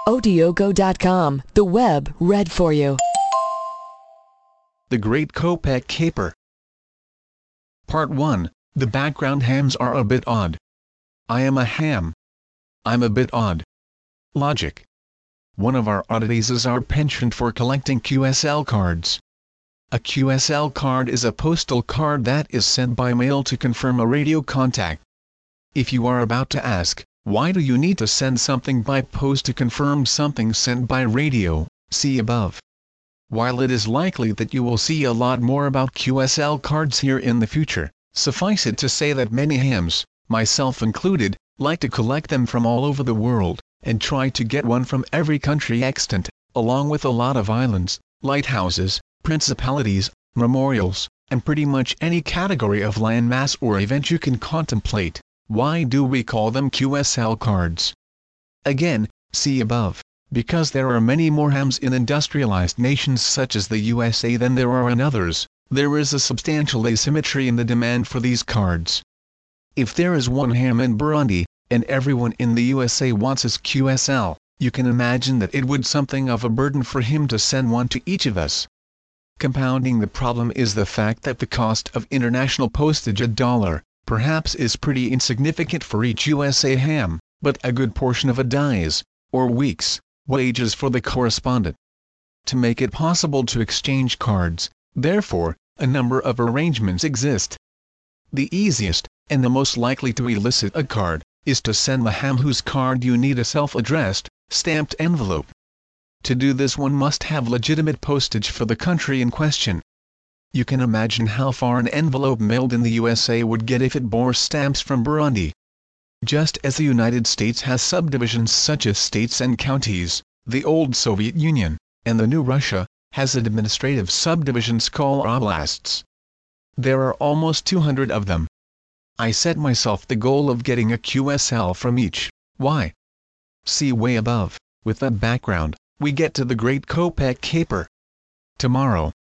Odiogo.com, the web read for you. The Great Kopek Caper. Part 1. The background hams are a bit odd. I am a ham. I'm a bit odd. Logic. One of our oddities is our penchant for collecting QSL cards. A QSL card is a postal card that is sent by mail to confirm a radio contact. If you are about to ask, why do you need to send something by post to confirm something sent by radio, see above. While it is likely that you will see a lot more about QSL cards here in the future, suffice it to say that many hams, myself included, like to collect them from all over the world, and try to get one from every country extant, along with a lot of islands, lighthouses, principalities, memorials, and pretty much any category of landmass or event you can contemplate. Why do we call them QSL cards? Again, see above. Because there are many more hams in industrialized nations such as the USA than there are in others, there is a substantial asymmetry in the demand for these cards. If there is one ham in Burundi, and everyone in the USA wants his QSL, you can imagine that it would something of a burden for him to send one to each of us. Compounding the problem is the fact that the cost of international postage $1, perhaps is pretty insignificant for each USA ham, but a good portion of a day's, or week's, wages for the correspondent. To make it possible to exchange cards, therefore, a number of arrangements exist. The easiest, and the most likely to elicit a card, is to send the ham whose card you need a self-addressed, stamped envelope. To do this one must have legitimate postage for the country in question. You can imagine how far an envelope mailed in the USA would get if it bore stamps from Burundi. Just as the United States has subdivisions such as states and counties, the old Soviet Union, and the new Russia, has administrative subdivisions called oblasts. There are almost 200 of them. I set myself the goal of getting a QSL from each. Why? See way above. With that background, we get to the Great Kopek Caper. Tomorrow,